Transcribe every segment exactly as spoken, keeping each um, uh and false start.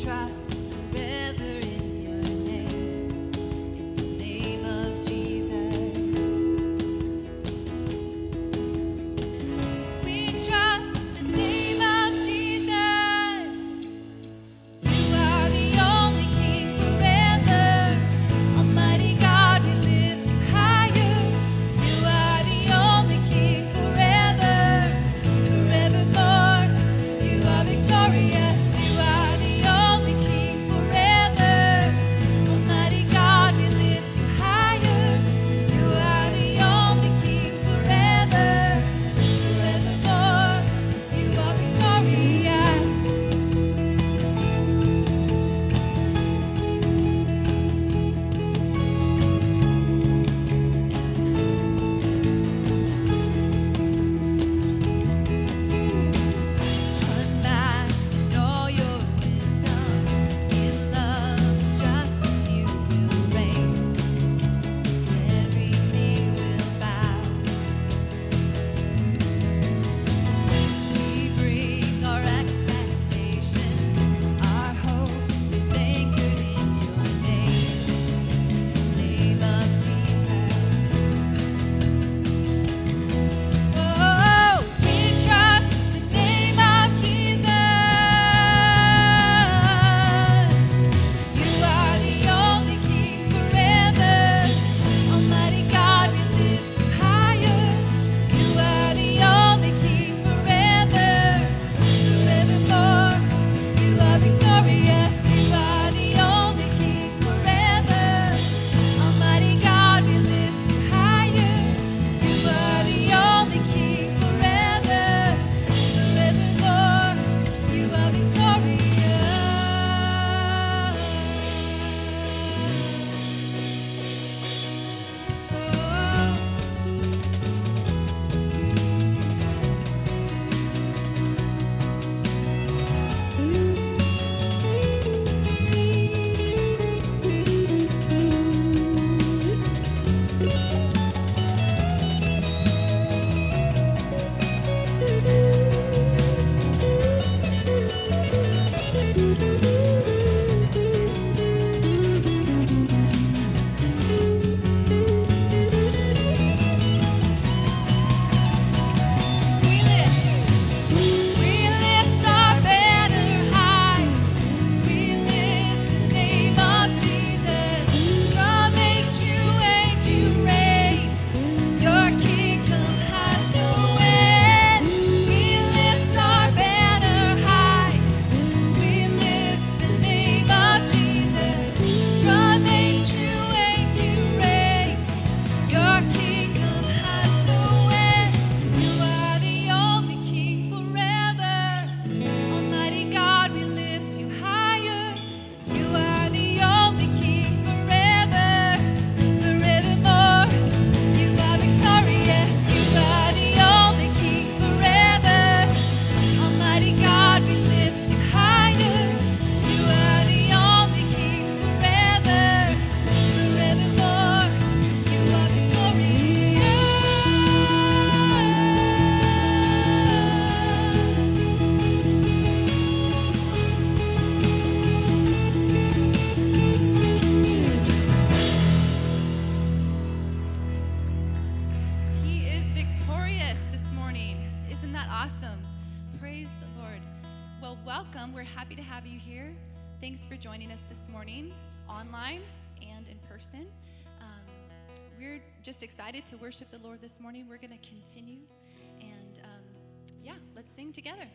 welcome. We're happy to have you here. Thanks for joining us this morning, online and in person. Um, we're just excited to worship the Lord this morning. We're going to continue, and um, yeah, let's sing together.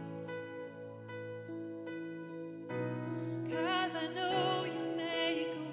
I know you make a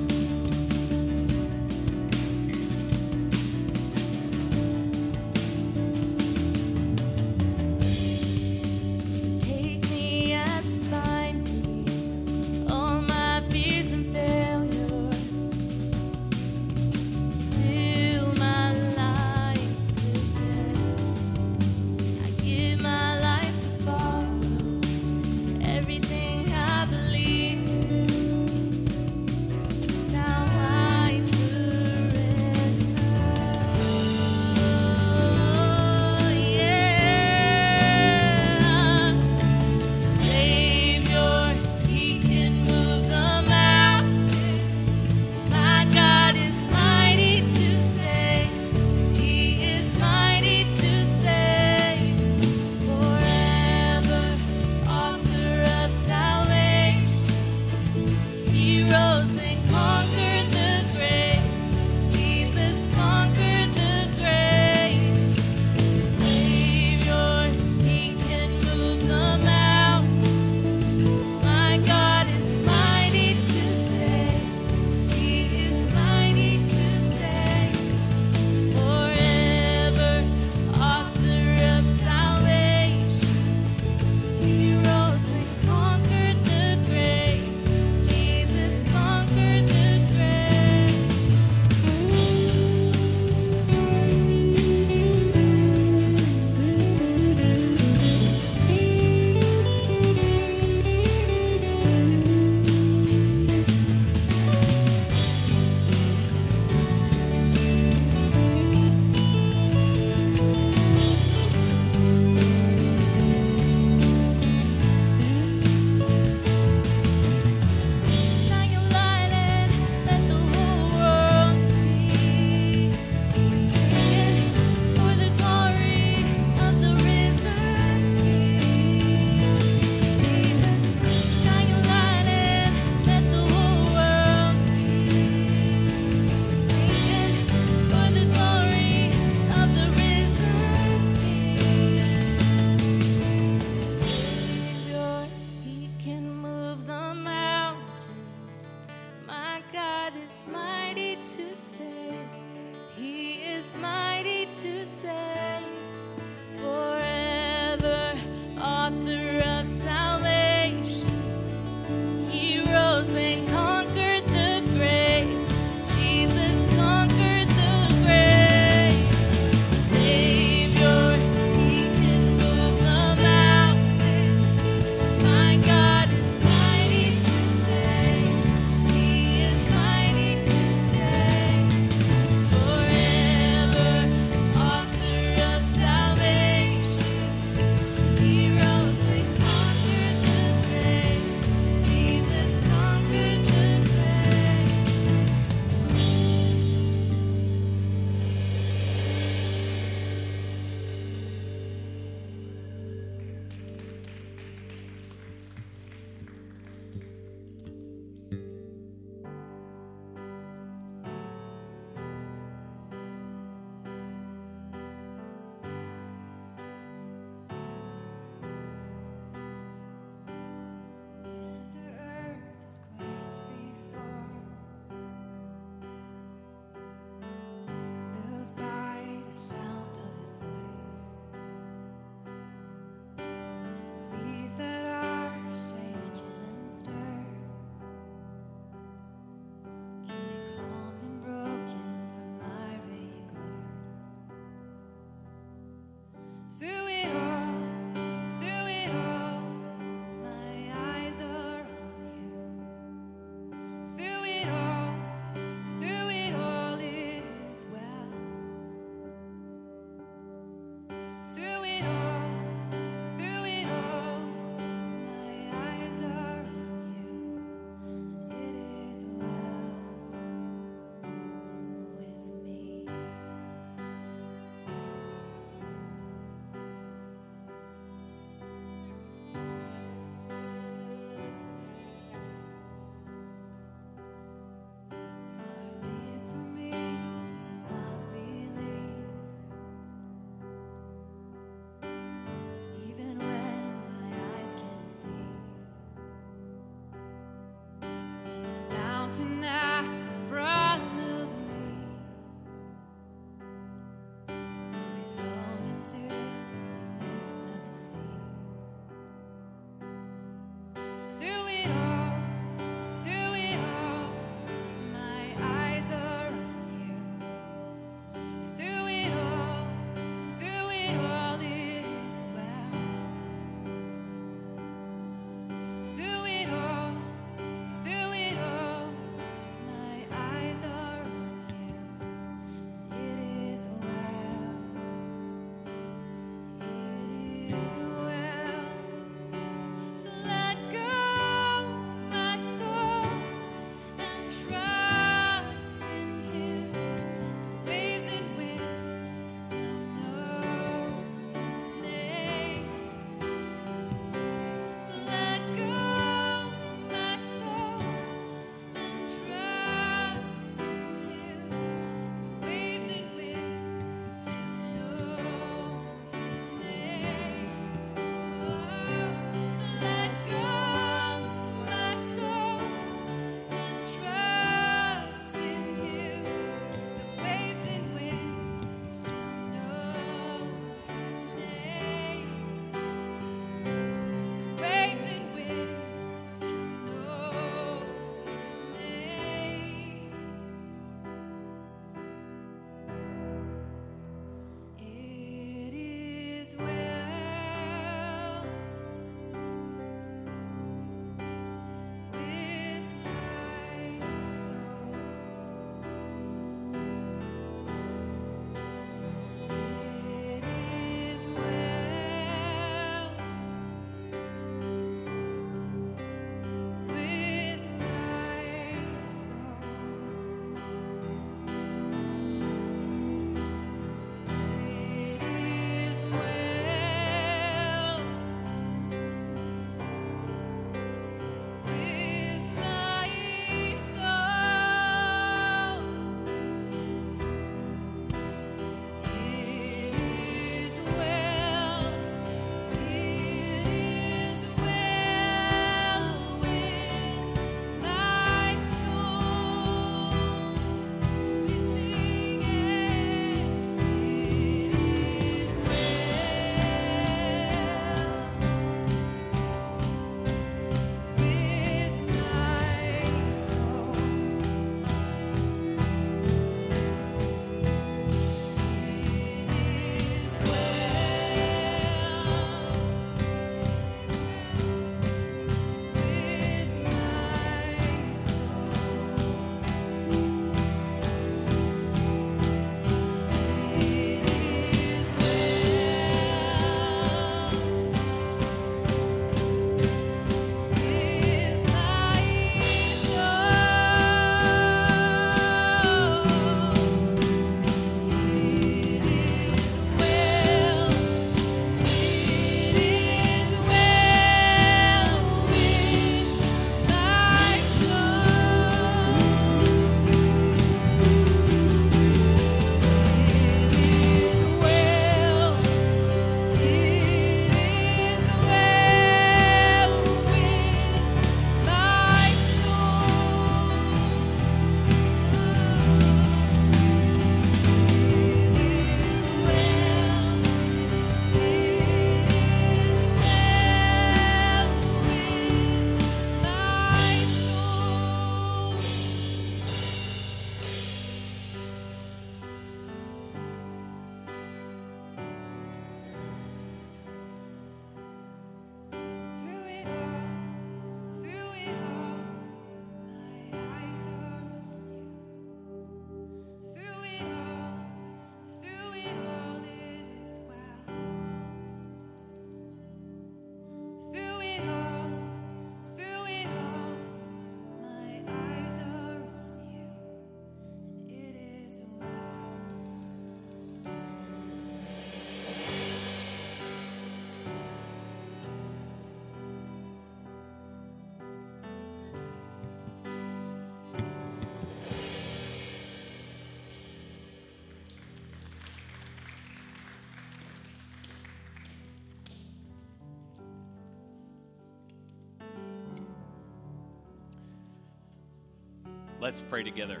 Let's pray together.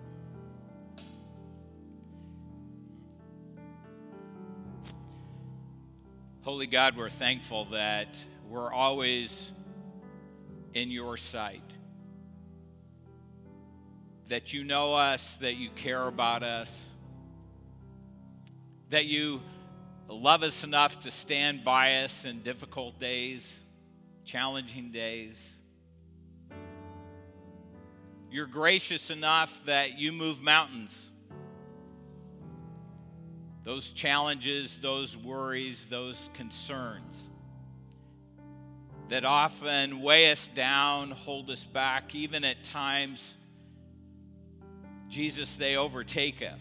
Holy God, we're thankful that we're always in your sight. That you know us, that you care about us, that you love us enough to stand by us in difficult days, challenging days. You're gracious enough that you move mountains. Those challenges, those worries, those concerns that often weigh us down, hold us back, even at times, Jesus, they overtake us.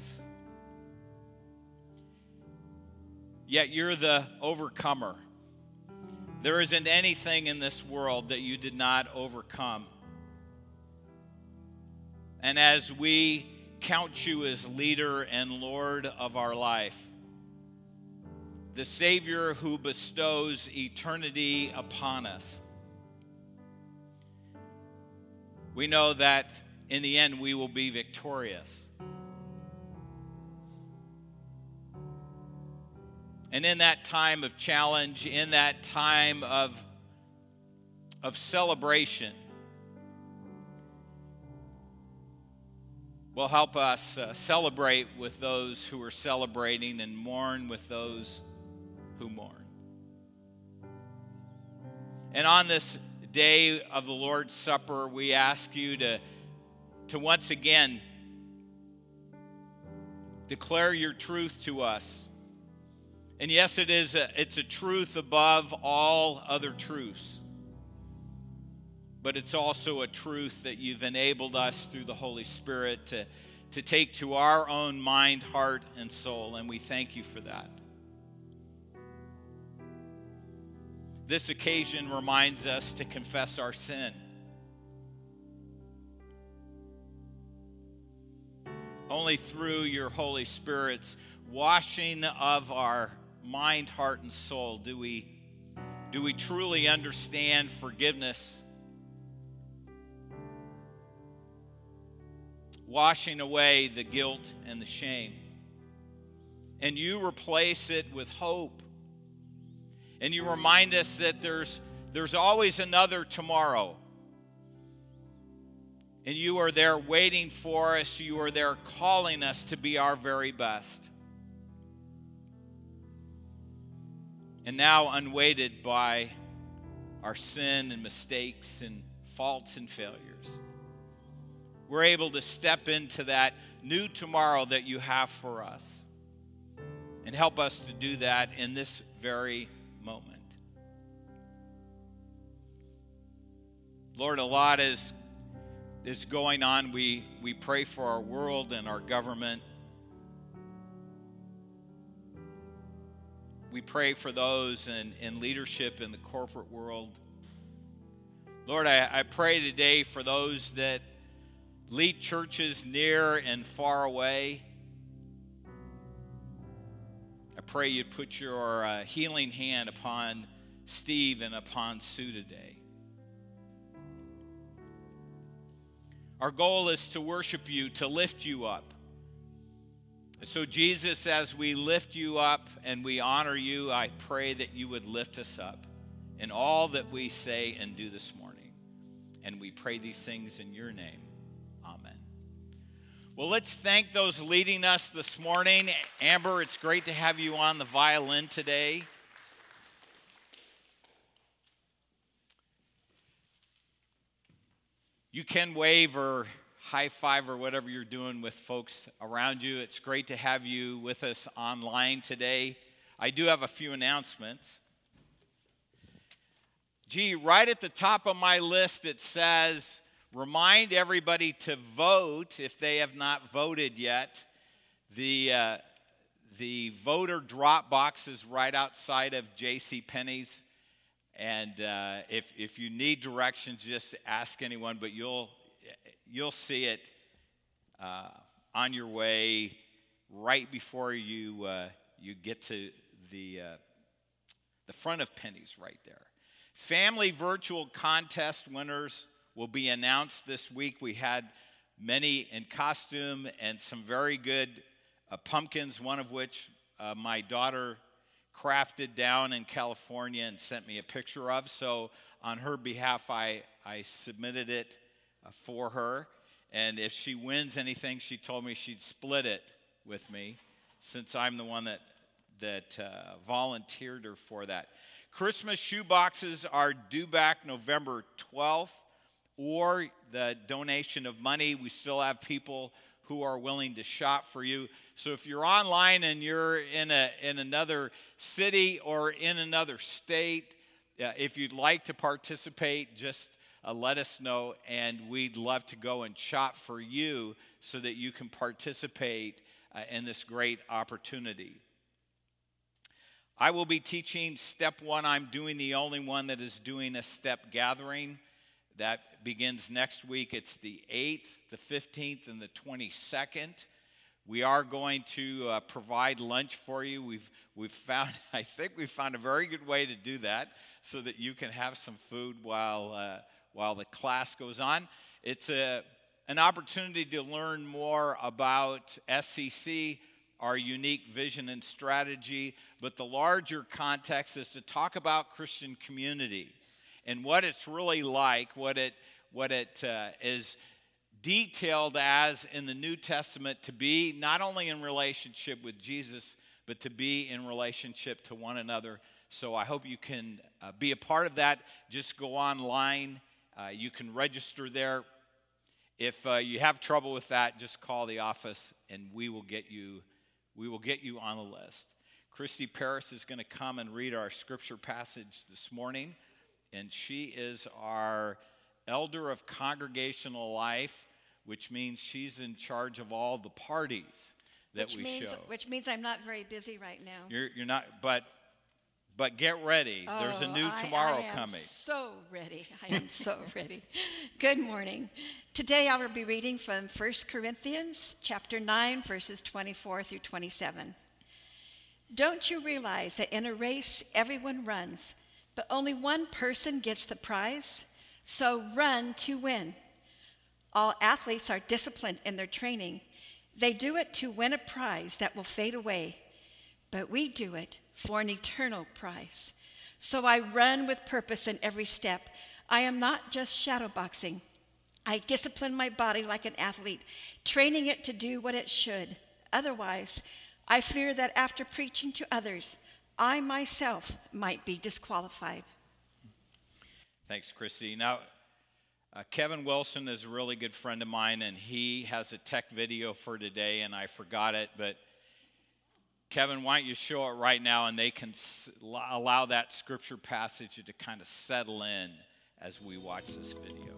Yet you're the overcomer. There isn't anything in this world that you did not overcome. And as we count you as leader and Lord of our life, the Savior who bestows eternity upon us, we know that in the end we will be victorious. And in that time of challenge, in that time of, of celebration, will help us uh, celebrate with those who are celebrating and mourn with those who mourn. And on this day of the Lord's Supper, we ask you to, to once again declare your truth to us. And yes, it is a, it's a truth above all other truths. But it's also a truth that you've enabled us through the Holy Spirit to, to take to our own mind, heart, and soul, and we thank you for that. This occasion reminds us to confess our sin. Only through your Holy Spirit's washing of our mind, heart, and soul do we, do we truly understand forgiveness, washing away the guilt and the shame. And you replace it with hope. And you remind us that there's, there's always another tomorrow. And you are there waiting for us. You are there calling us to be our very best. And now, unweighted by our sin and mistakes and faults and failures, we're able to step into that new tomorrow that you have for us. And help us to do that in this very moment. Lord, a lot is, is going on. We, we pray for our world and our government. We pray for those in, in leadership in the corporate world. Lord, I, I pray today for those that lead churches near and far away. I pray you'd put your uh, healing hand upon Steve and upon Sue today. Our goal is to worship you, to lift you up. And so, Jesus, as we lift you up and we honor you, I pray that you would lift us up in all that we say and do this morning. And we pray these things in your name. Amen. Well, let's thank those leading us this morning. Amber, it's great to have you on the violin today. You can wave or high five or whatever you're doing with folks around you. It's great to have you with us online today. I do have a few announcements. Gee, right at the top of my list it says, remind everybody to vote if they have not voted yet. The, uh, the voter drop box is right outside of JCPenney's. And uh, if if you need directions, just ask anyone. But you'll you'll see it uh, on your way right before you uh, you get to the uh, the front of Penny's right there. Family virtual contest winners will be announced this week. We had many in costume, and some very good uh, pumpkins, one of which uh, my daughter crafted down in California and sent me a picture of. So on her behalf, I, I submitted it uh, for her. And if she wins anything, she told me she'd split it with me, since I'm the one that, that uh, volunteered her for that. Christmas shoe boxes are due back November twelfth, or the donation of money. We still have people who are willing to shop for you. So if you're online and you're in a in another city or in another state, uh, if you'd like to participate, just uh, let us know, and we'd love to go and shop for you so that you can participate uh, in this great opportunity. I will be teaching step one. I'm doing the only one that is doing a step gathering. That begins next week. It's the eighth, the fifteenth, and the twenty-second. We are going to uh, provide lunch for you. We've we've found, I think we've found a very good way to do that so that you can have some food while uh, while the class goes on. It's a an opportunity to learn more about S C C, our unique vision and strategy, but the larger context is to talk about Christian community and what it's really like, what it what it uh, is detailed as in the New Testament, to be not only in relationship with Jesus, but to be in relationship to one another. So I hope you can uh, be a part of that. Just go online. Uh, you can register there. If uh, you have trouble with that, just call the office, and we will get you. We will get you on the list. Christy Paris is going to come and read our scripture passage this morning. And she is our elder of congregational life, which means she's in charge of all the parties that which we means, show. Which means I'm not very busy right now. You're, you're not, but but get ready. Oh, There's a new I, tomorrow I am coming. So ready. I am so ready. Good morning. Today I will be reading from First Corinthians chapter nine, verses twenty-four through twenty-seven. Don't you realize that in a race everyone runs, but only one person gets the prize? So run to win. All athletes are disciplined in their training. They do it to win a prize that will fade away, but we do it for an eternal prize. So I run with purpose in every step. I am not just shadowboxing. I discipline my body like an athlete, training it to do what it should. Otherwise, I fear that after preaching to others, I myself might be disqualified. Thanks, Christy. Now, uh, Kevin Wilson is a really good friend of mine, and he has a tech video for today, and I forgot it, but Kevin, why don't you show it right now, and they can s- allow that scripture passage to kind of settle in as we watch this video.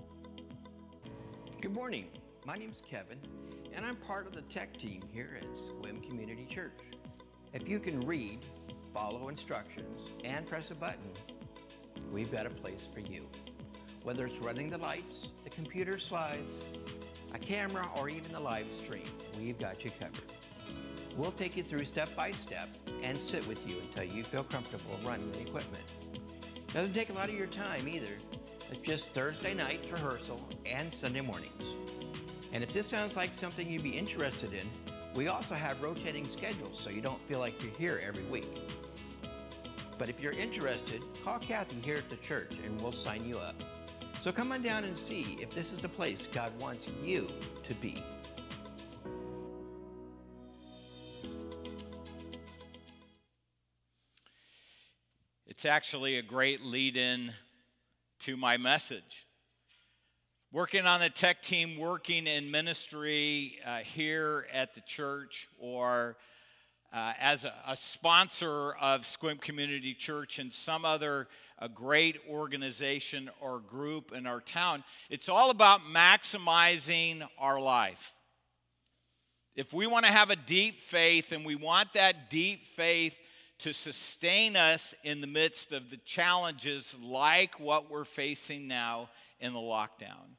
Good morning. My name's Kevin, and I'm part of the tech team here at Sequim Community Church. If you can read, follow instructions, and press a button, we've got a place for you. Whether it's running the lights, the computer slides, a camera, or even the live stream, we've got you covered. We'll take you through step by step and sit with you until you feel comfortable running the equipment. Doesn't take a lot of your time either. It's just Thursday night rehearsal and Sunday mornings. And if this sounds like something you'd be interested in, we also have rotating schedules so you don't feel like you're here every week. But if you're interested, call Kathy here at the church and we'll sign you up. So come on down and see if this is the place God wants you to be. It's actually a great lead-in to my message. Working on the tech team, working in ministry uh, here at the church, or uh, as a, a sponsor of Sequim Community Church and some other a great organization or group in our town, it's all about maximizing our life. If we want to have a deep faith, and we want that deep faith to sustain us in the midst of the challenges like what we're facing now in the lockdown,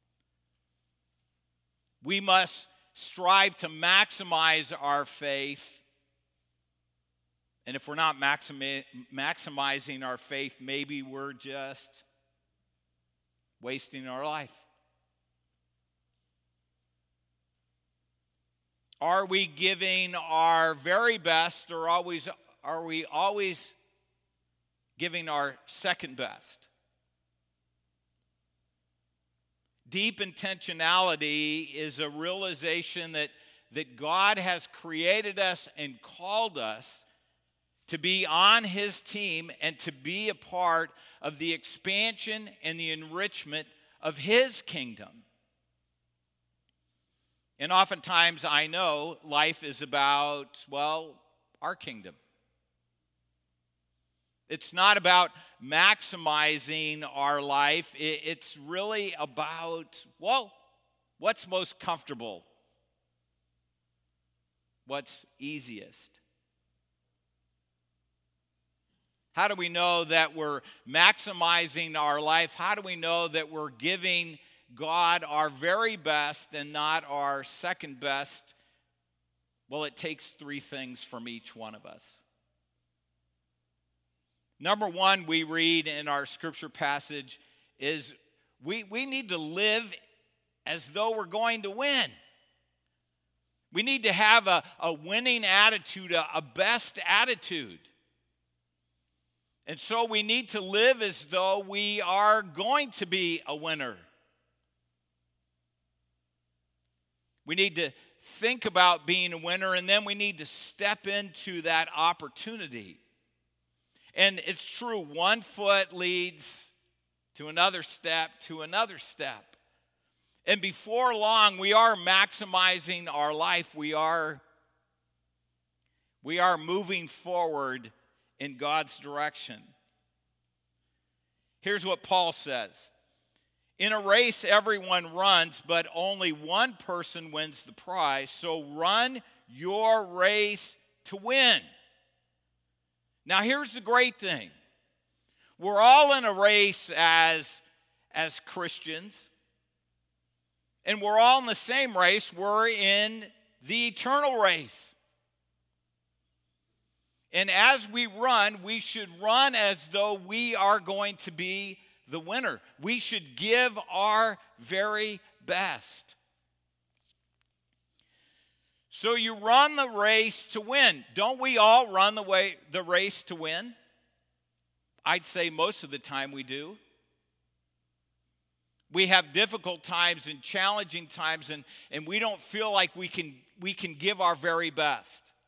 we must strive to maximize our faith. And if we're not maximi- maximizing our faith, maybe we're just wasting our life. Are we giving our very best, or always are we always giving our second best? Deep intentionality is a realization that, that God has created us and called us to be on His team and to be a part of the expansion and the enrichment of His kingdom. And oftentimes I know life is about, well, our kingdom. It's not about maximizing our life. It's really about, well, what's most comfortable? What's easiest? How do we know that we're maximizing our life? How do we know that we're giving God our very best and not our second best? Well, it takes three things from each one of us. Number one, we read in our scripture passage is we, we need to live as though we're going to win. We need to have a, a winning attitude, a, a best attitude. And so we need to live as though we are going to be a winner. We need to think about being a winner, and then we need to step into that opportunity. And it's true, one foot leads to another step, to another step. And before long, we are maximizing our life. We are, we are moving forward in God's direction. Here's what Paul says. In a race, everyone runs, but only one person wins the prize. So run your race to win. Now, here's the great thing. We're all in a race as, as Christians. And we're all in the same race. We're in the eternal race. And as we run, we should run as though we are going to be the winner. We should give our very best. So you run the race to win. Don't we all run the way the race to win? I'd say most of the time we do. We have difficult times and challenging times, and, and we don't feel like we can, we can give our very best.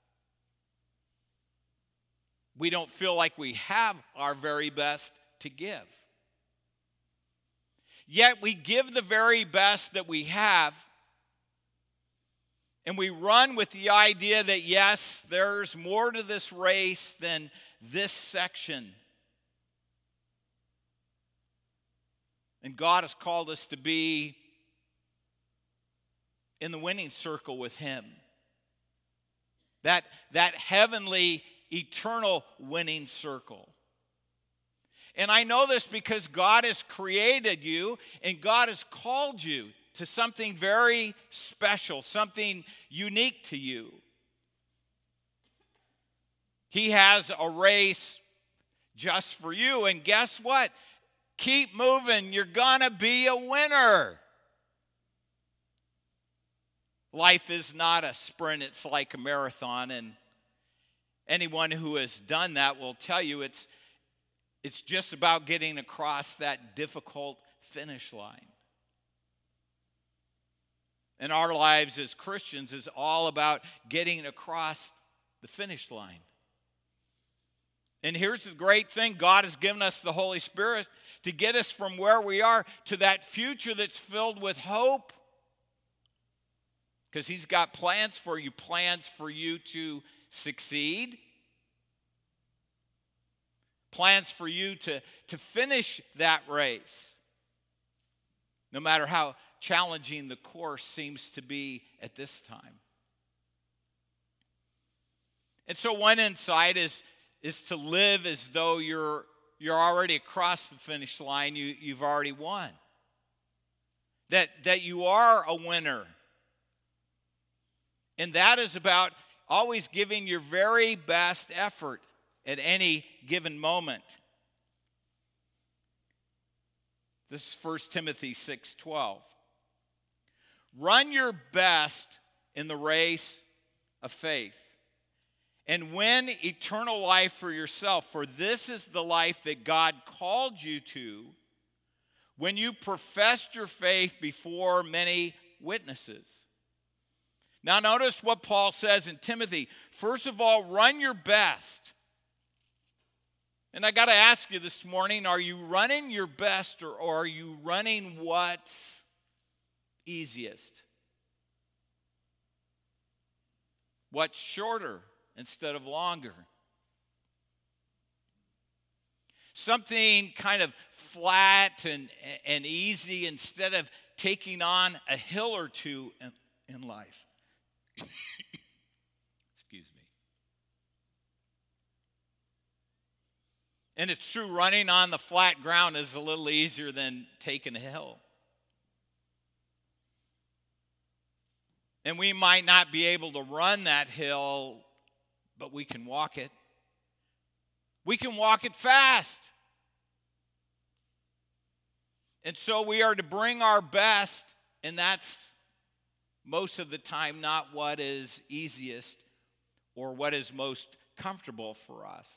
We don't feel like we have our very best to give. Yet we give the very best that we have, and we run with the idea that, yes, there's more to this race than this section. And God has called us to be in the winning circle with Him. That, that heavenly, eternal winning circle. And I know this because God has created you and God has called you to something very special, something unique to you. He has a race just for you, and guess what? Keep moving. You're going to be a winner. Life is not a sprint. It's like a marathon, and anyone who has done that will tell you it's, it's just about getting across that difficult finish line. And our lives as Christians is all about getting across the finish line. And here's the great thing. God has given us the Holy Spirit to get us from where we are to that future that's filled with hope. Because He's got plans for you, plans for you to succeed. Plans for you to, to finish that race. No matter how challenging the course seems to be at this time. And so one insight is, is to live as though you're, you're already across the finish line. You, you've already won. That, that you are a winner. And that is about always giving your very best effort at any given moment. This is First Timothy six twelve. Run your best in the race of faith and win eternal life for yourself. For this is the life that God called you to when you professed your faith before many witnesses. Now notice what Paul says in Timothy. First of all, run your best. And I got to ask you this morning, are you running your best or, or are you running what's easiest? What's shorter instead of longer? Something kind of flat and, and easy instead of taking on a hill or two in, in life. Excuse me. And it's true, running on the flat ground is a little easier than taking a hill. And we might not be able to run that hill, but we can walk it. We can walk it fast. And so we are to bring our best, and that's most of the time not what is easiest or what is most comfortable for us.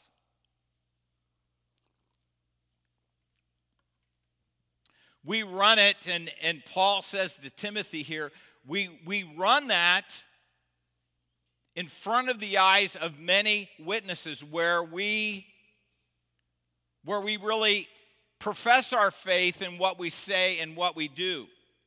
We run it, and, and Paul says to Timothy here, we, we run that in front of the eyes of many witnesses where we, where we really profess our faith in what we say and what we do.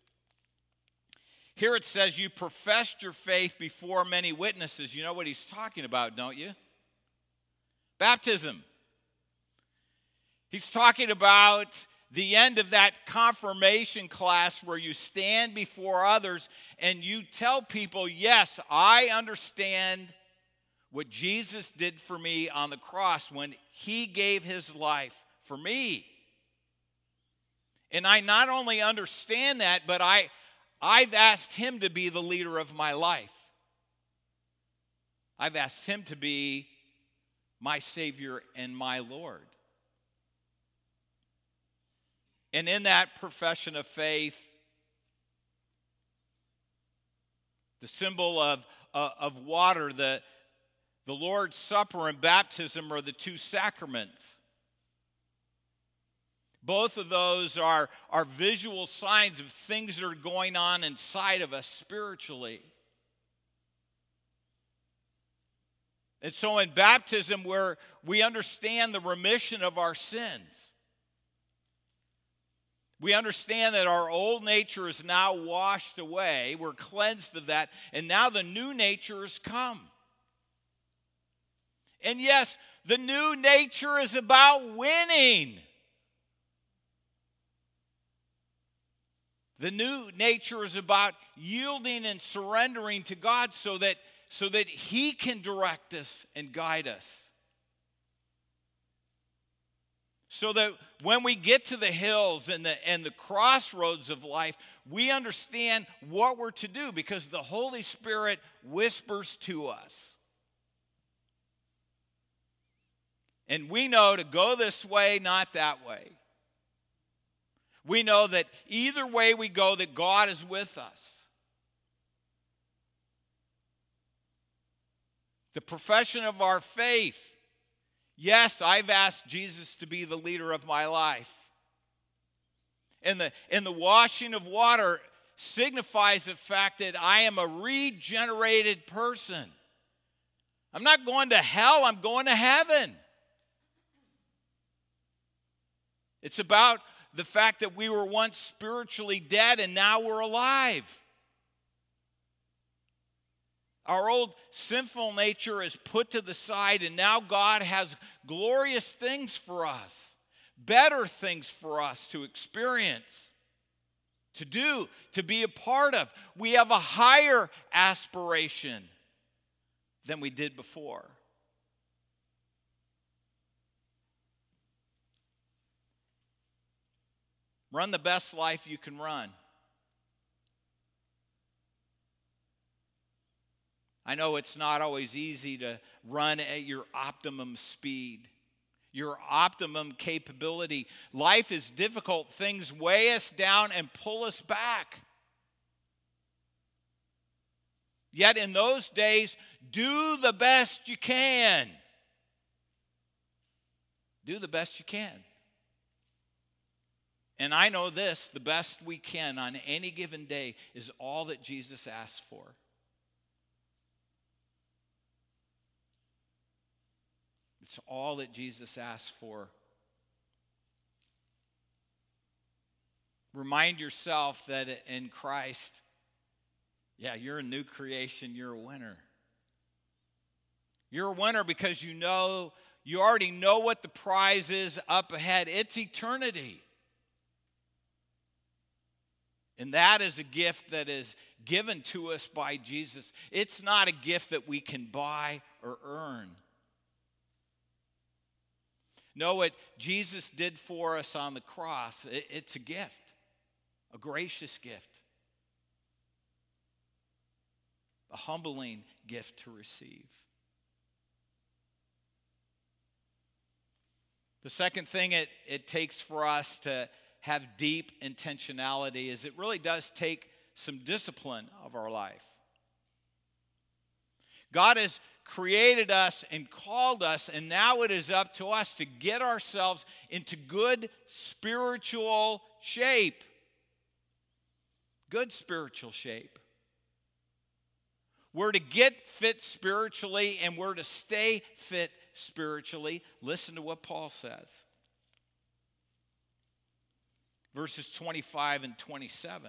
Here it says you professed your faith before many witnesses. You know what he's talking about, don't you? Baptism. He's talking about the end of that confirmation class where you stand before others and you tell people, yes, I understand what Jesus did for me on the cross when he gave his life for me. And I not only understand that, but I, I've asked him to be the leader of my life. I've asked him to be my Savior and my Lord. And in that profession of faith, the symbol of, uh, of water, the, the Lord's Supper and baptism are the two sacraments. Both of those are, are visual signs of things that are going on inside of us spiritually. And so in baptism, where we understand the remission of our sins. We understand that our old nature is now washed away. We're cleansed of that. And now the new nature has come. And yes, the new nature is about winning. The new nature is about yielding and surrendering to God so that, so that he can direct us and guide us. So that when we get to the hills and the, and the crossroads of life, we understand what we're to do because the Holy Spirit whispers to us. And we know to go this way, not that way. We know that either way we go, that God is with us. The profession of our faith. Yes, I've asked Jesus to be the leader of my life. And the, and the washing of water signifies the fact that I am a regenerated person. I'm not going to hell, I'm going to heaven. It's about the fact that we were once spiritually dead and now we're alive. Our old sinful nature is put to the side, and now God has glorious things for us, better things for us to experience, to do, to be a part of. We have a higher aspiration than we did before. Run the best life you can run. I know it's not always easy to run at your optimum speed, your optimum capability. Life is difficult. Things weigh us down and pull us back. Yet in those days, do the best you can. Do the best you can. And I know this, the best we can on any given day is all that Jesus asked for. It's all that Jesus asked for. Remind yourself that in Christ, yeah, you're a new creation, you're a winner. You're a winner because you know, you already know what the prize is up ahead. It's eternity. And that is a gift that is given to us by Jesus. It's not a gift that we can buy or earn. No, what Jesus did for us on the cross, it's a gift, a gracious gift, a humbling gift to receive. The second thing it, it takes for us to have deep intentionality is it really does take some discipline of our life. God has created us and called us, and now it is up to us to get ourselves into good spiritual shape. Good spiritual shape. We're to get fit spiritually, and we're to stay fit spiritually. Listen to what Paul says. Verses twenty-five and twenty-seven.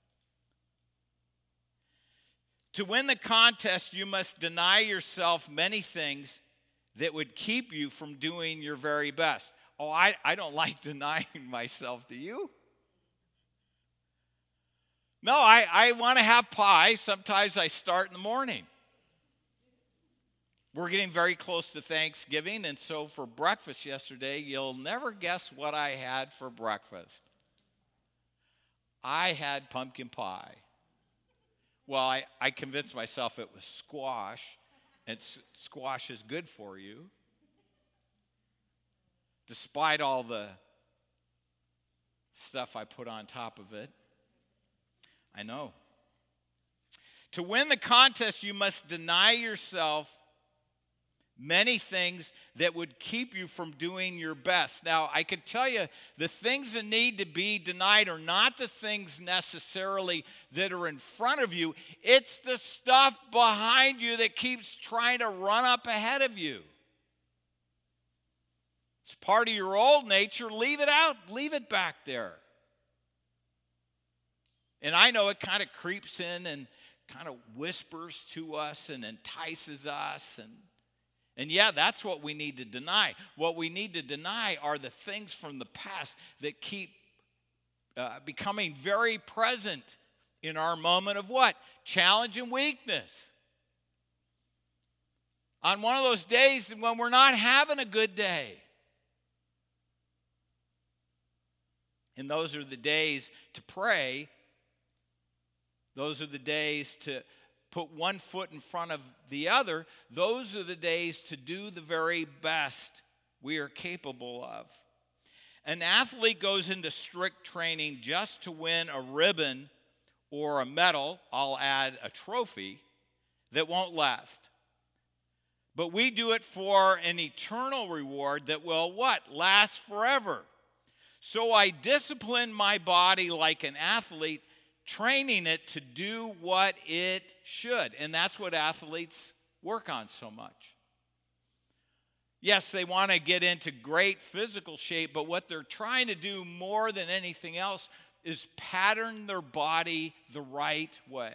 To win the contest, you must deny yourself many things that would keep you from doing your very best. Oh, I, I don't like denying myself. Do you? No, I, I want to have pie. Sometimes I start in the morning. We're getting very close to Thanksgiving, and so for breakfast yesterday, you'll never guess what I had for breakfast. I had pumpkin pie. Well, I, I convinced myself it was squash, and s- squash is good for you. Despite all the stuff I put on top of it. I know. To win the contest, you must deny yourself many things that would keep you from doing your best. Now, I can tell you the things that need to be denied are not the things necessarily that are in front of you. It's the stuff behind you that keeps trying to run up ahead of you. It's part of your old nature. Leave it out. Leave it back there. And I know it kind of creeps in and kind of whispers to us and entices us. And, and yeah, that's what we need to deny. What we need to deny are the things from the past that keep uh, becoming very present in our moment of what? Challenge and weakness. On one of those days when we're not having a good day. And those are the days to pray. Those are the days to put one foot in front of the other. Those are the days to do the very best we are capable of. An athlete goes into strict training just to win a ribbon or a medal, I'll add a trophy, that won't last. But we do it for an eternal reward that will what? Last forever. So I discipline my body like an athlete, training it to do what it should. And that's what athletes work on so much. Yes, they want to get into great physical shape, but what they're trying to do more than anything else is pattern their body the right way.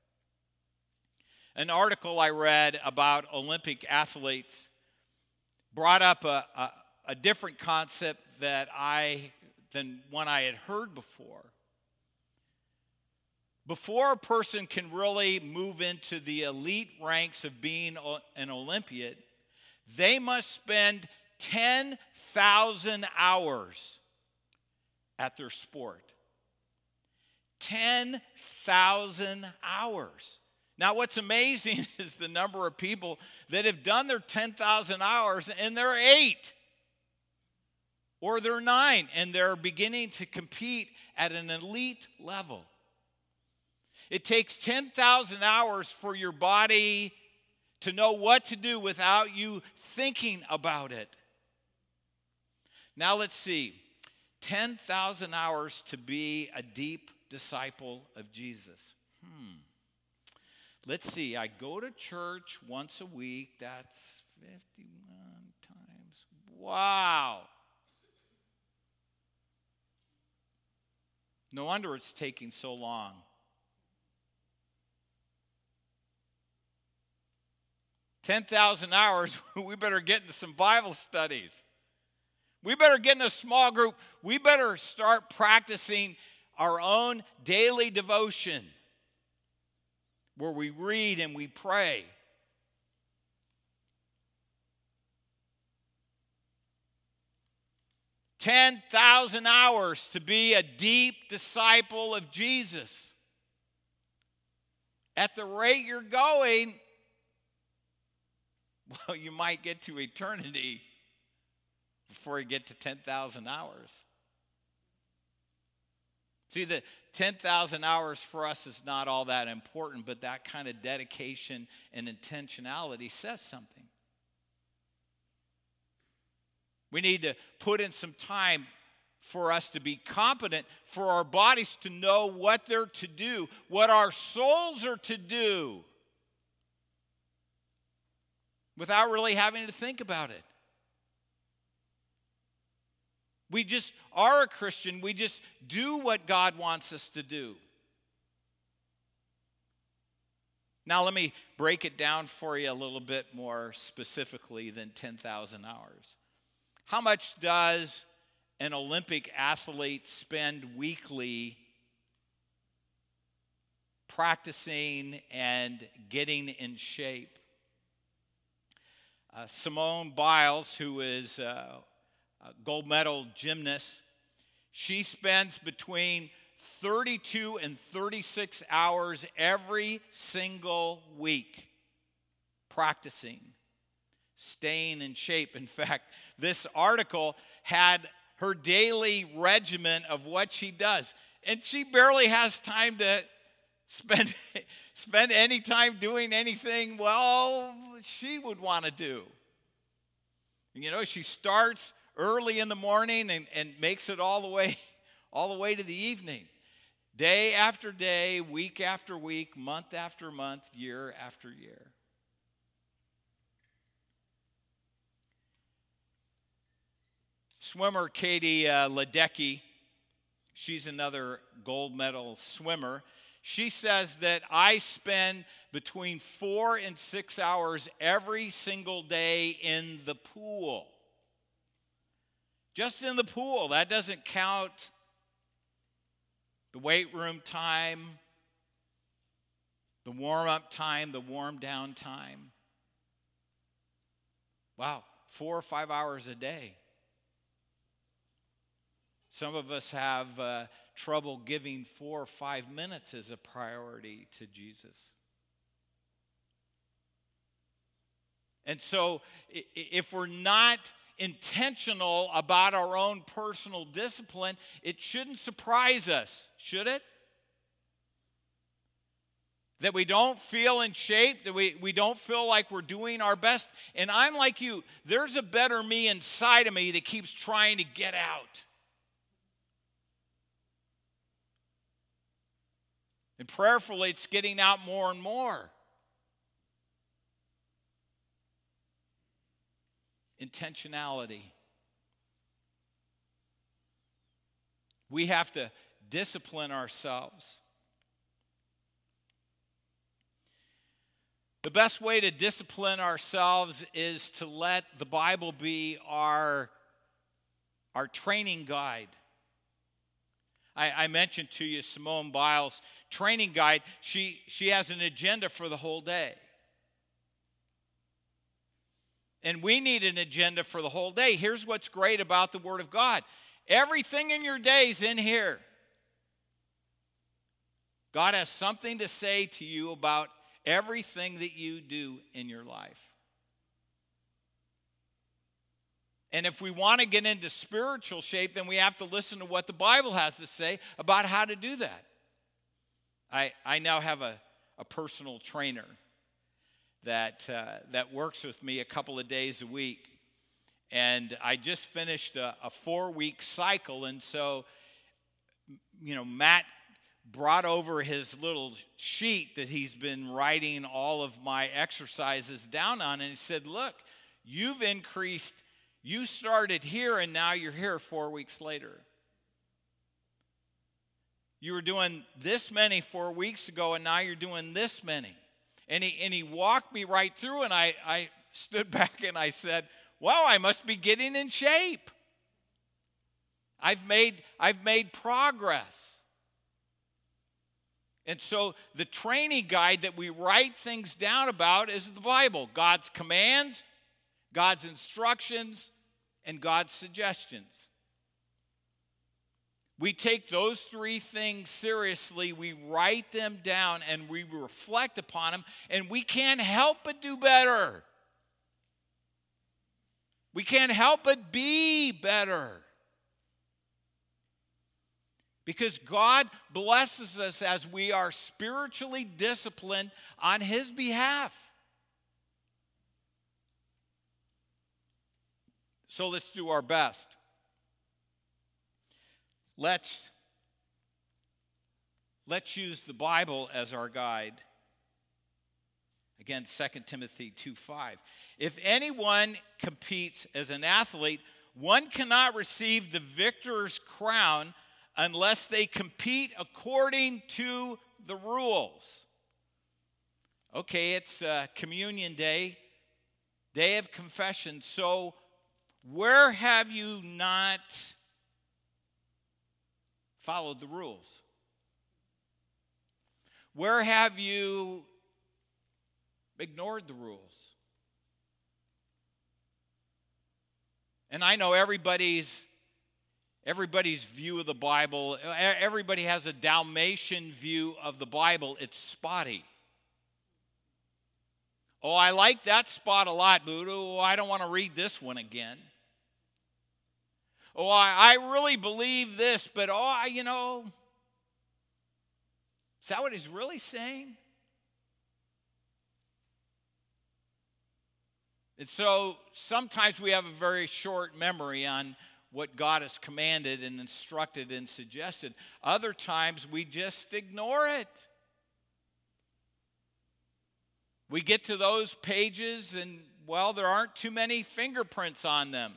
An article I read about Olympic athletes brought up a, a, a different concept that I than one I had heard before. Before a person can really move into the elite ranks of being an Olympian, they must spend ten thousand hours at their sport. ten thousand hours. Now, what's amazing is the number of people that have done their ten thousand hours and they're eight or they're nine and they're beginning to compete at an elite level. It takes ten thousand hours for your body to know what to do without you thinking about it. Now let's see. ten thousand hours to be a deep disciple of Jesus. Hmm. Let's see. I go to church once a week. That's fifty-one times. Wow. No wonder it's taking so long. ten thousand hours, we better get into some Bible studies. We better get in a small group. We better start practicing our own daily devotion where we read and we pray. ten thousand hours to be a deep disciple of Jesus. At the rate you're going, well, you might get to eternity before you get to ten thousand hours. See, the ten thousand hours for us is not all that important, but that kind of dedication and intentionality says something. We need to put in some time for us to be competent, for our bodies to know what they're to do, what our souls are to do, without really having to think about it. We just are a Christian. We just do what God wants us to do. Now let me break it down for you a little bit more specifically than ten thousand hours. How much does an Olympic athlete spend weekly practicing and getting in shape? Uh, Simone Biles, who is uh, a gold medal gymnast, she spends between thirty-two and thirty-six hours every single week practicing, staying in shape. In fact, this article had her daily regimen of what she does, and she barely has time to spend spend any time doing anything, well, she would want to do. You know, she starts early in the morning and, and makes it all the way all the way to the evening. Day after day, week after week, month after month, year after year. Swimmer Katie uh, Ledecky, she's another gold medal swimmer. She says that I spend between four and six hours every single day in the pool. Just in the pool. That doesn't count the weight room time, the warm-up time, the warm-down time. Wow, four or five hours a day. Some of us have uh, trouble giving four or five minutes as a priority to Jesus. And so if we're not intentional about our own personal discipline, it shouldn't surprise us, should it? That we don't feel in shape, that we, we don't feel like we're doing our best. And I'm like you, there's a better me inside of me that keeps trying to get out. And prayerfully, it's getting out more and more. Intentionality. We have to discipline ourselves. The best way to discipline ourselves is to let the Bible be our, our training guide. I, I mentioned to you Simone Biles' training guide. She, she has an agenda for the whole day. And we need an agenda for the whole day. Here's what's great about the Word of God. Everything in your day is in here. God has something to say to you about everything that you do in your life. And if we want to get into spiritual shape, then we have to listen to what the Bible has to say about how to do that. I, I now have a, a personal trainer that, uh, that works with me a couple of days a week. And I just finished a, a four-week cycle, and so, you know, Matt brought over his little sheet that he's been writing all of my exercises down on, and he said, look, you've increased, you started here, and now you're here four weeks later. You were doing this many four weeks ago, and now you're doing this many. And he, and he walked me right through, and I, I stood back and I said, well, I must be getting in shape. I've made, I've made progress. And so the training guide that we write things down about is the Bible. God's commands, God's instructions, and God's suggestions. We take those three things seriously, we write them down, and we reflect upon them, and we can't help but do better. We can't help but be better. Because God blesses us as we are spiritually disciplined on His behalf. So let's do our best. Let's, let's use the Bible as our guide. Again, Second Timothy two five. If anyone competes as an athlete, one cannot receive the victor's crown unless they compete according to the rules. Okay, it's uh, Communion Day, Day of Confession. So where have you not followed the rules? Where have you ignored the rules? And I know everybody's everybody's view of the Bible, everybody has a Dalmatian view of the Bible. It's spotty. Oh, I like that spot a lot, but oh, I don't want to read this one again. Oh, I, I really believe this, but oh, I, you know, is that what he's really saying? And so sometimes we have a very short memory on what God has commanded and instructed and suggested. Other times we just ignore it. We get to those pages and, well, there aren't too many fingerprints on them.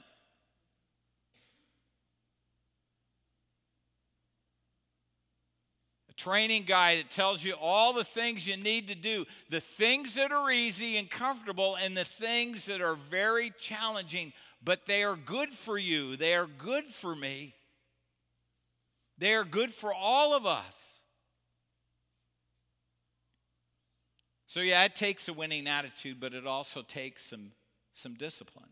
A training guide that tells you all the things you need to do, the things that are easy and comfortable and the things that are very challenging, but they are good for you. They are good for me. They are good for all of us. So yeah, it takes a winning attitude, but it also takes some, some discipline.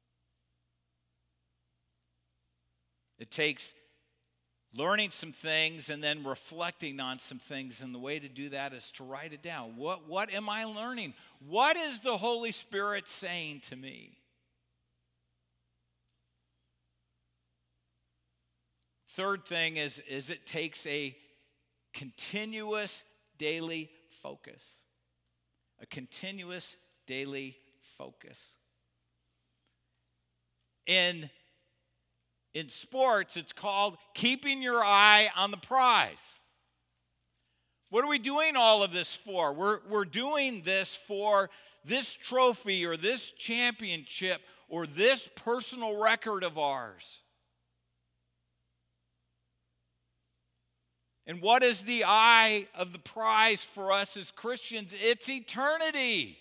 It takes learning some things and then reflecting on some things, and the way to do that is to write it down. What, what am I learning? What is the Holy Spirit saying to me? Third thing is, is it takes a continuous daily focus. A continuous daily focus. In, in sports, it's called keeping your eye on the prize. What are we doing all of this for? We're, we're doing this for this trophy or this championship or this personal record of ours. And what is the eye of the prize for us as Christians? It's eternity.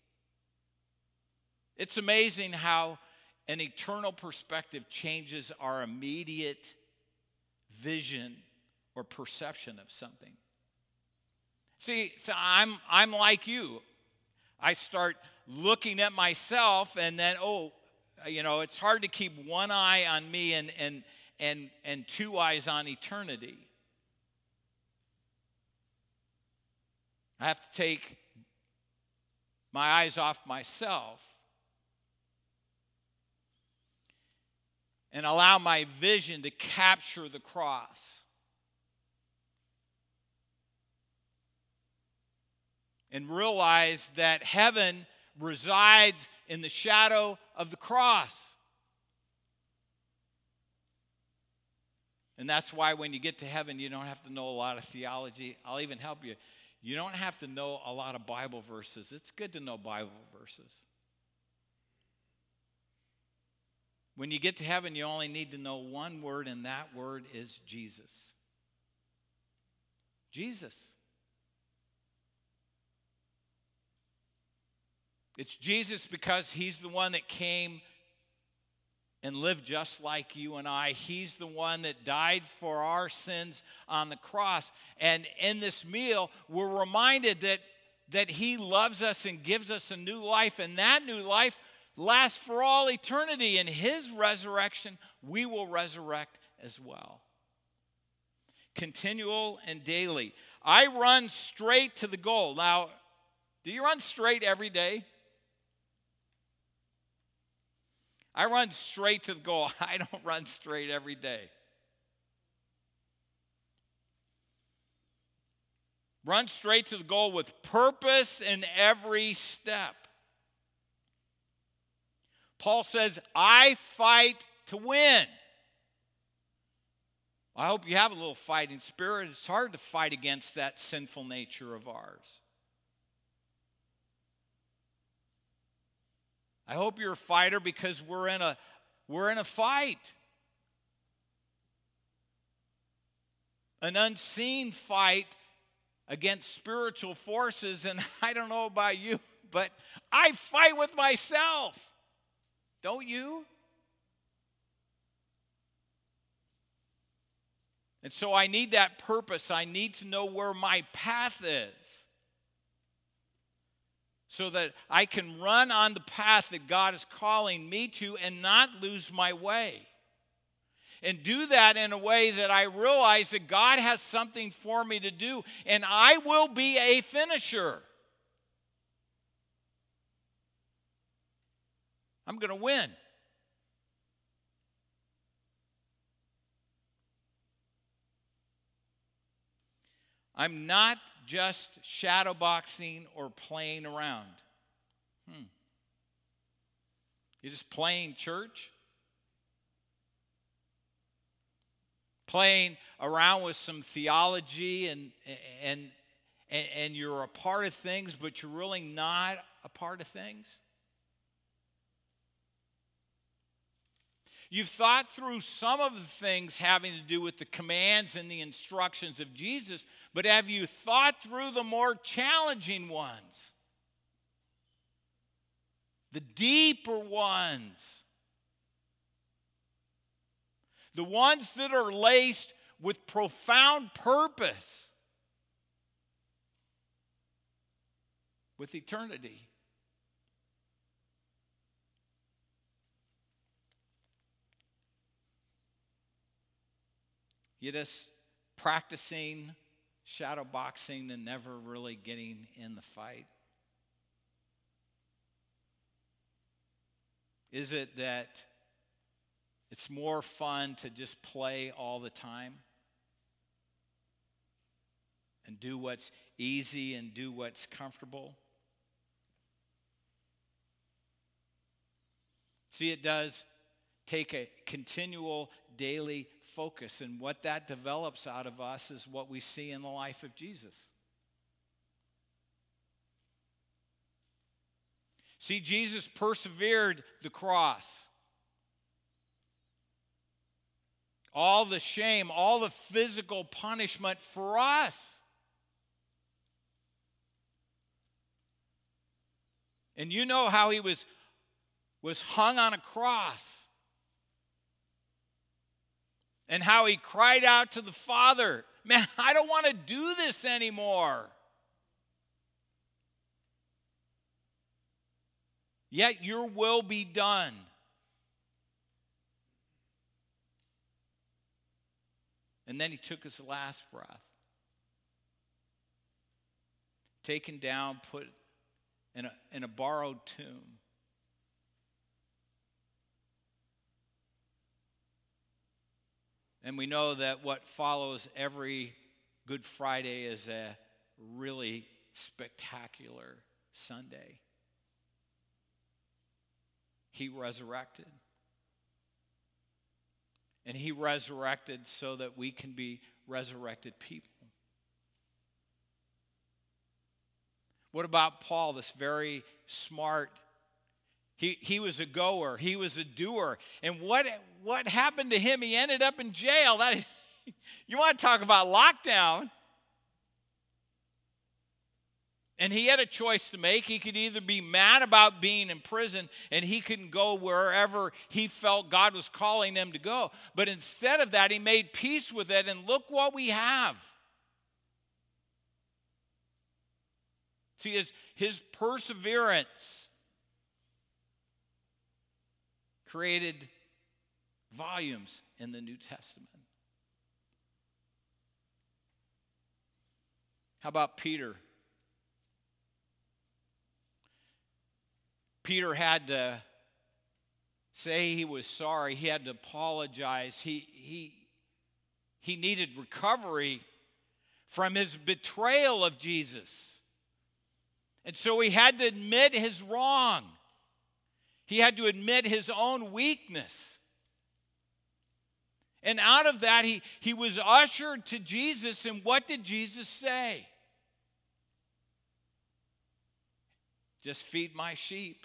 It's amazing how an eternal perspective changes our immediate vision or perception of something. See, so I'm, I'm like you. I start looking at myself and then, oh, you know, it's hard to keep one eye on me and, and, and, and two eyes on eternity. I have to take my eyes off myself and allow my vision to capture the cross. and realize that heaven resides in the shadow of the cross. And that's why when you get to heaven, you don't have to know a lot of theology. I'll even help you. You don't have to know a lot of Bible verses. It's good to know Bible verses. When you get to heaven, you only need to know one word, and that word is Jesus. Jesus. It's Jesus because he's the one that came and lived just like you and I. He's the one that died for our sins on the cross. And in this meal, we're reminded that, that he loves us and gives us a new life. And that new life lasts for all eternity. In his resurrection, we will resurrect as well. Continual and daily. I run straight to the goal. Now, do you run straight every day? I run straight to the goal. I don't run straight every day. Run straight to the goal with purpose in every step. Paul says, I fight to win. I hope you have a little fighting spirit. It's hard to fight against that sinful nature of ours. I hope you're a fighter because we're in a we're in a fight. An unseen fight against spiritual forces, and I don't know about you, but I fight with myself. Don't you? And so I need that purpose. I need to know where my path is, so that I can run on the path that God is calling me to and not lose my way. And do that in a way that I realize that God has something for me to do, and I will be a finisher. I'm going to win. I'm not just shadowboxing or playing around. Hmm. You're just playing church? Playing around with some theology and, and, and, and you're a part of things, but you're really not a part of things? You've thought through some of the things having to do with the commands and the instructions of Jesus, but have you thought through the more challenging ones? The deeper ones? The ones that are laced with profound purpose, with eternity. You're just practicing shadow boxing and never really getting in the fight? Is it that it's more fun to just play all the time and do what's easy and do what's comfortable? See, it does take a continual daily focus, and what that develops out of us is what we see in the life of Jesus. See, Jesus persevered the cross. All the shame, all the physical punishment for us. And you know how he was, was hung on a cross. And how he cried out to the Father, man, I don't want to do this anymore. Yet your will be done. And then he took his last breath. Taken down, put in a, in a borrowed tomb. And we know that what follows every Good Friday is a really spectacular Sunday. He resurrected. And he resurrected so that we can be resurrected people. What about Paul, this very smart, he, he was a goer, he was a doer. And what, what happened to him? He ended up in jail. That, you want to talk about lockdown. And he had a choice to make. He could either be mad about being in prison and he couldn't go wherever he felt God was calling him to go. But instead of that, he made peace with it, and look what we have. See, his, his perseverance created volumes in the New Testament. How about Peter? Peter had to say he was sorry. He had to apologize. He, he, he needed recovery from his betrayal of Jesus. And so he had to admit his wrong. He had to admit his own weakness. And out of that, he, he was ushered to Jesus. And what did Jesus say? Just feed my sheep.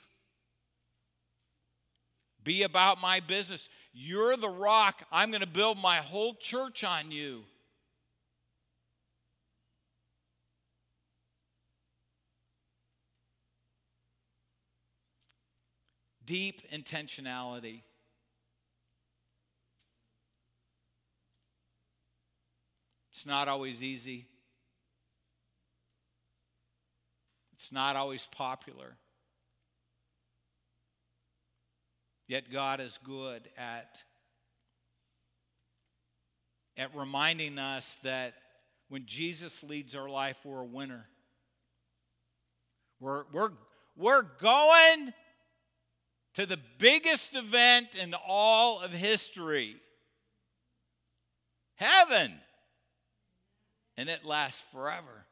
Be about my business. You're the rock. I'm going to build my whole church on you. Deep intentionality. It's not always easy. It's not always popular. Yet God is good at, at reminding us that when Jesus leads our life, we're a winner. We're, we're, we're going to the biggest event in all of history. Heaven. And it lasts forever.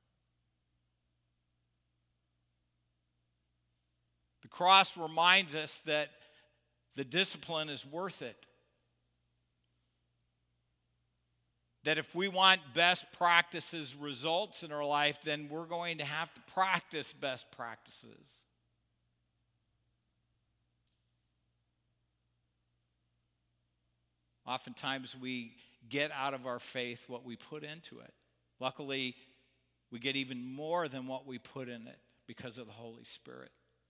The cross reminds us that the discipline is worth it. That if we want best practices results in our life, then we're going to have to practice best practices. Oftentimes we get out of our faith what we put into it. Luckily, we get even more than what we put in it because of the Holy Spirit.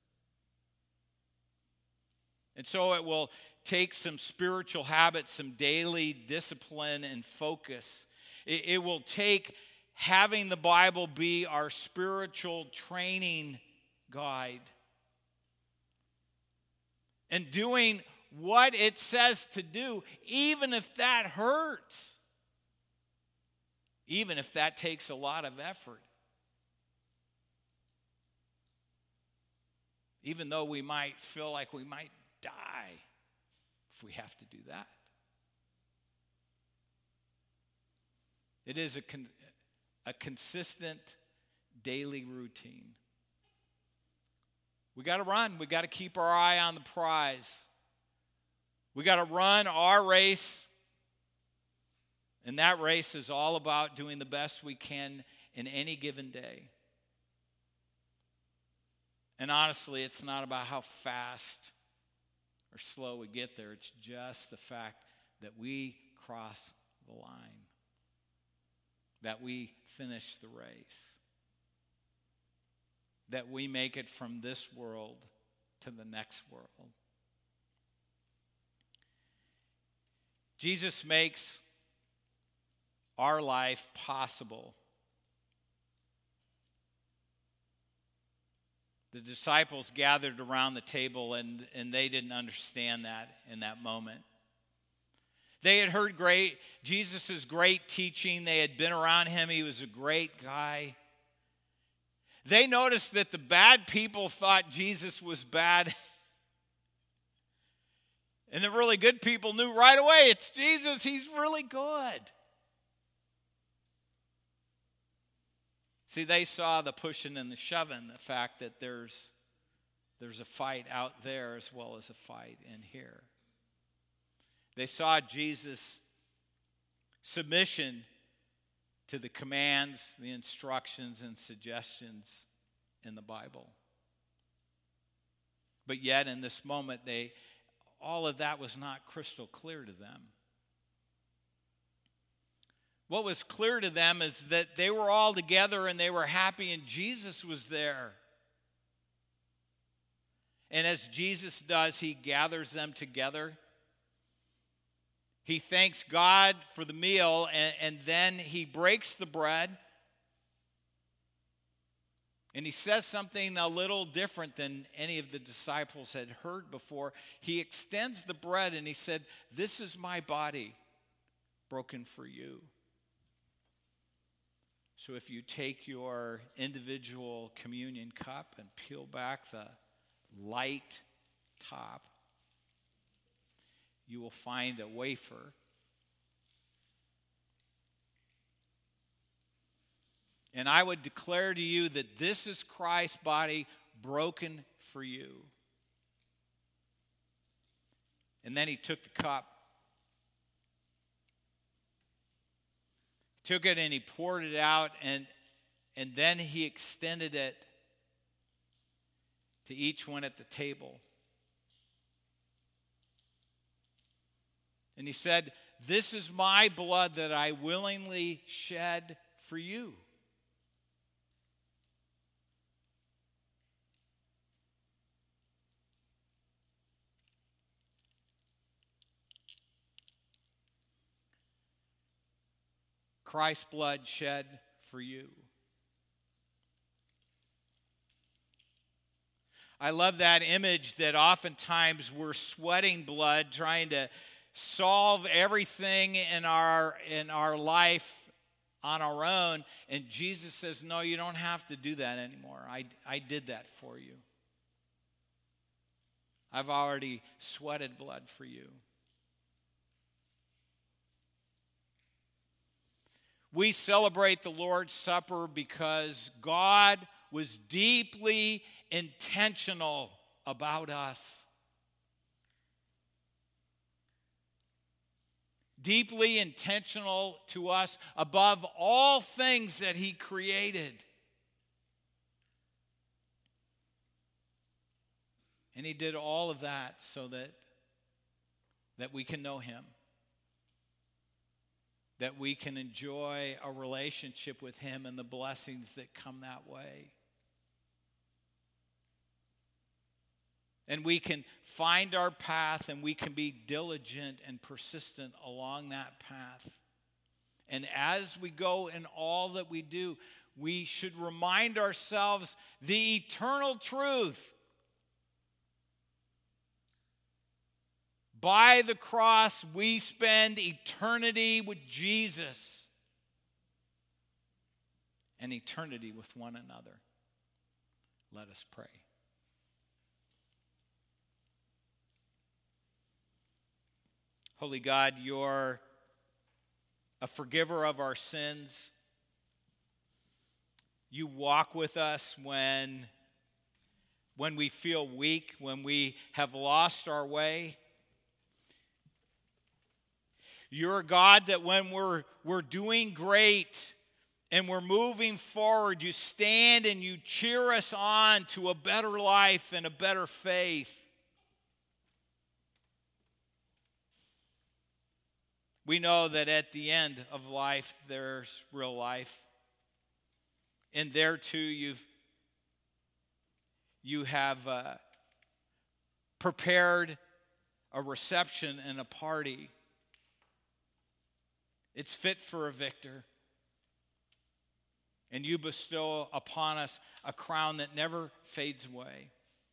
And so it will take some spiritual habits, some daily discipline and focus. It, it will take having the Bible be our spiritual training guide. And doing what it says to do, even if that hurts. Even if that takes a lot of effort. Even though we might feel like we might die if we have to do that. It is a, con- a consistent daily routine. We got to run. We got to keep our eye on the prize. We got to run our race. And that race is all about doing the best we can in any given day. And honestly, it's not about how fast or slow we get there. It's just the fact that we cross the line, that we finish the race, that we make it from this world to the next world. Jesus makes our life possible. The disciples gathered around the table, and, and they didn't understand that in that moment. They had heard great Jesus' great teaching. They had been around him. He was a great guy. They noticed that the bad people thought Jesus was bad. And the really good people knew right away, it's Jesus. He's really good. See, they saw the pushing and the shoving, the fact that there's, there's a fight out there as well as a fight in here. They saw Jesus' submission to the commands, the instructions, and suggestions in the Bible. But yet, in this moment, they all of that was not crystal clear to them. What was clear to them is that they were all together and they were happy, and Jesus was there. And as Jesus does, he gathers them together. He thanks God for the meal, and, and then he breaks the bread. And he says something a little different than any of the disciples had heard before. He extends the bread and he said, "This is my body broken for you." So if you take your individual communion cup and peel back the light top, you will find a wafer. And I would declare to you that this is Christ's body broken for you. And then he took the cup. He took it and he poured it out, and, and then he extended it to each one at the table. And he said, "This is my blood that I willingly shed for you." Christ's blood shed for you. I love that image that oftentimes we're sweating blood trying to solve everything in our in our life on our own, and Jesus says, "No, you don't have to do that anymore. I, I did that for you. I've already sweated blood for you." We celebrate the Lord's Supper because God was deeply intentional about us. Deeply intentional to us above all things that he created. And he did all of that so that, that we can know him. That we can enjoy a relationship with him and the blessings that come that way. And we can find our path, and we can be diligent and persistent along that path. And as we go in all that we do, we should remind ourselves the eternal truth. By the cross, we spend eternity with Jesus and eternity with one another. Let us pray. Holy God, you're a forgiver of our sins. You walk with us when, when we feel weak, when we have lost our way. You're a God that when we're, we're doing great and we're moving forward, you stand and you cheer us on to a better life and a better faith. We know that at the end of life, there's real life. And there too, you've, you have uh, prepared a reception and a party. It's fit for a victor. And you bestow upon us a crown that never fades away.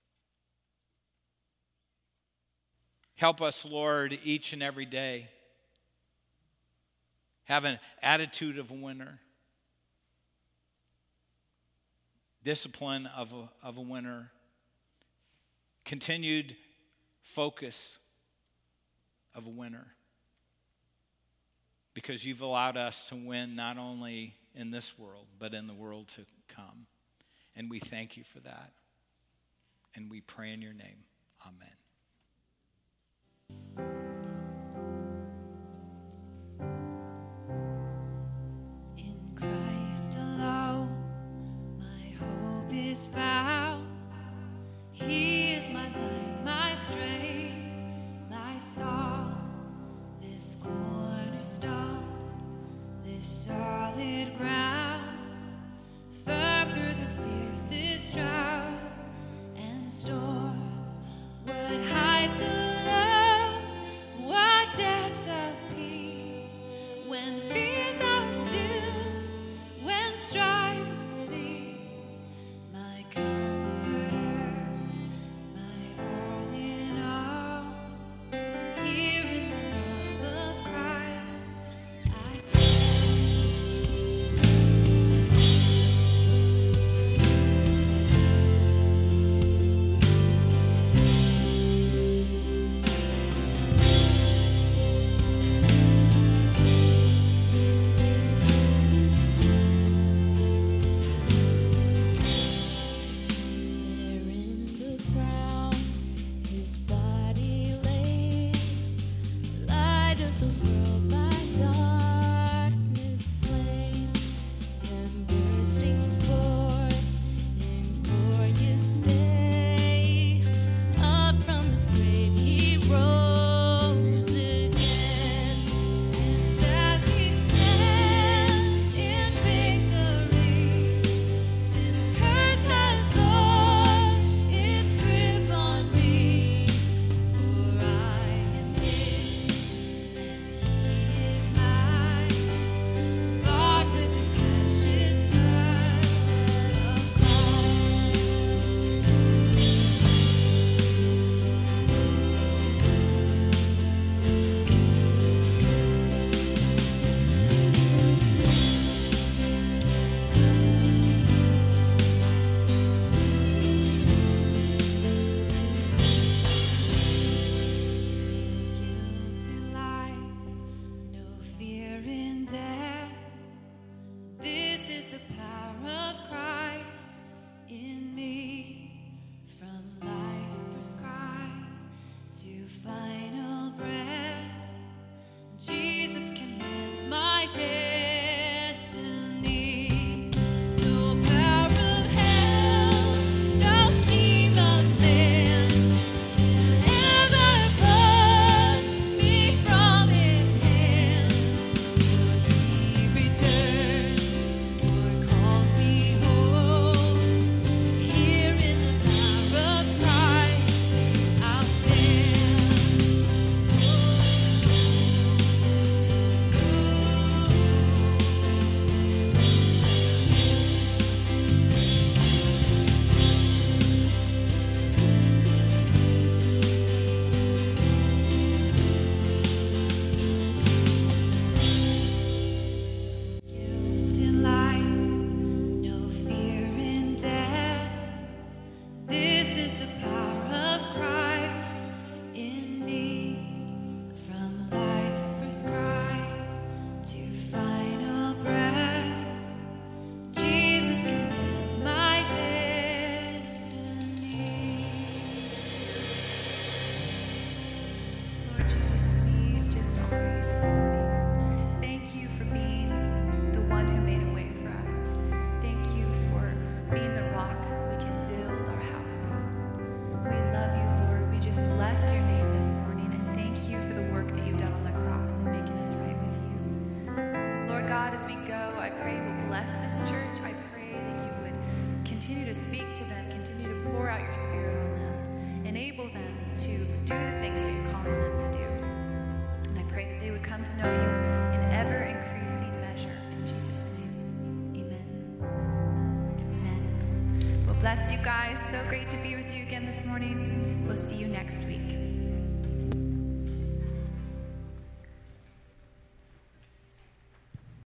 Help us, Lord, each and every day. Have an attitude of a winner. Discipline of a, of a winner. Continued focus of a winner. Because you've allowed us to win not only in this world, but in the world to come. And we thank you for that. And we pray in your name. Amen. In Christ alone, my hope is found. He is my light, my strength, my song, this cornerstone, this solid ground, firm through the fiercest drought and storm. What heights of love, what depths of peace, when fears are still, when strife cease, my comforter, my all in all. Here in the love of Christ I There in the ground, his body lay, light of the world by darkness slain, and bursting forth in glorious day, up from the grave he rose again, and as he stands in victory, since curse has lost its grip on me, for I am his and he is mine, bought with the precious blood of Guilt in life, no fear in death. This is the power of Christ in me. From life's first cry to final breath, Jesus commands my destiny. No power of hell, no scheme of man can ever pluck me from his hand. Till he returns or calls me home, here in the power of Christ I'll Guilt in life, no fear in death. This is the power of Christ in me. From life's first cry to final breath, Jesus commands my destiny. Lord Jesus, we just honor you this morning. Thank you for being the one who made a way for us. Thank you for being the rock we can build our house on. We love you, Lord. We just bless your name this morning and thank you for the work that you've done on the cross and making us right with you. Lord God, as we go, I pray you will bless this church. I pray that you would continue to speak to them, continue to pour out your spirit on them, enable them to do the things that you're calling them to do. And I pray that they would come to know you in ever-increasing measure. In Jesus' name, amen. Amen. Well, bless you guys. So great to be with you again this morning. We'll see you next week.